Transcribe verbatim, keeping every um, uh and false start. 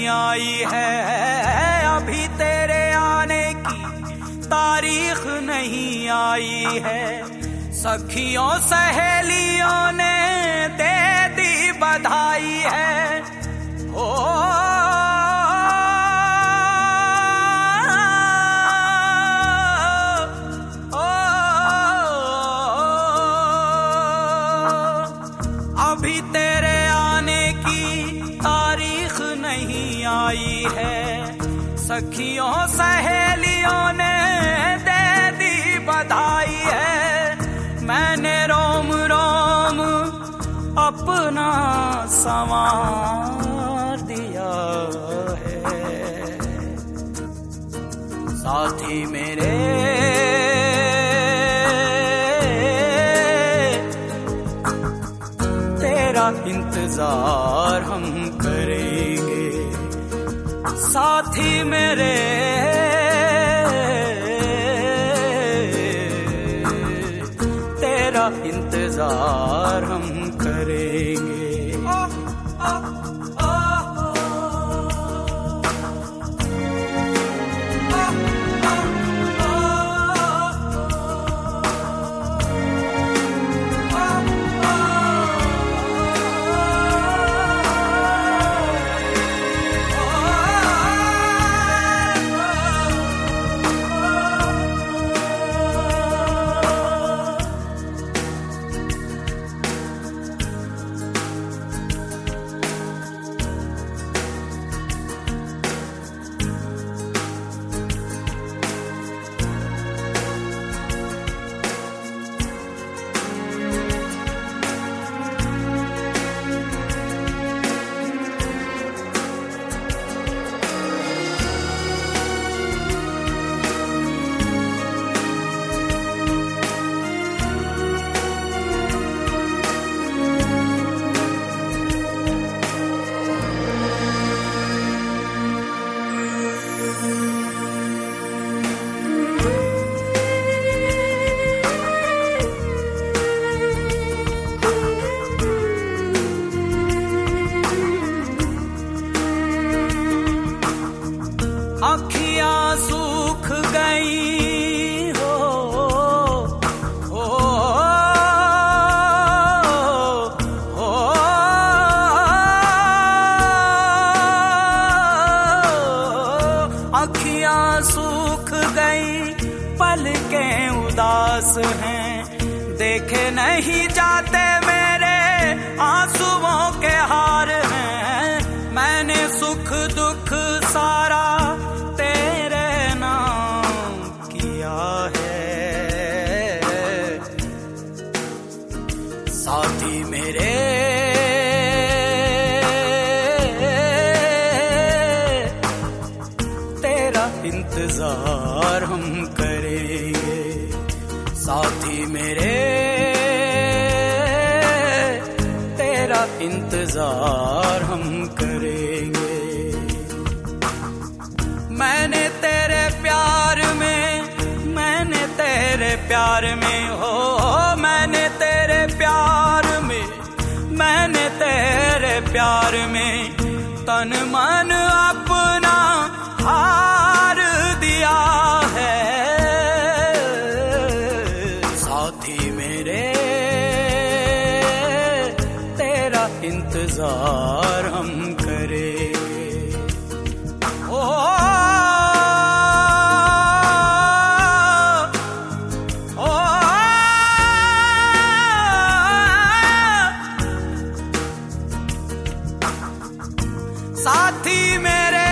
नहीं आई है, अभी तेरे आने की तारीख नहीं आई है। सखियों सहेलियों ने दे दी बधाई है। ओ अभी तेरे आने की तारीख नहीं आई है। सखियों सहेलियों ने दे दी बधाई है। मैंने रोम रोम अपना संवार दिया है। साथी मेरे इंतजार हम करेंगे। साथी मेरे तेरा इंतजार हम करेंगे। अखियां सूख गई हो, हो, हो, अखियां सूख गई, पलकें उदास हैं। देखे नहीं जाते मेरे आंसुओं के हार हैं। मैंने सुख दुख सारा साथी मेरे तेरा इंतजार हम करेंगे। साथी मेरे तेरा इंतजार हम करेंगे। मैंने तेरे प्यार में मैंने तेरे प्यार में हो मैंने तेरे प्यार में मैंने तेरे प्यार में तन मन अपना हार दिया है। साथी मेरे तेरा इंतजार हम करेंगे। ओ साथी मेरे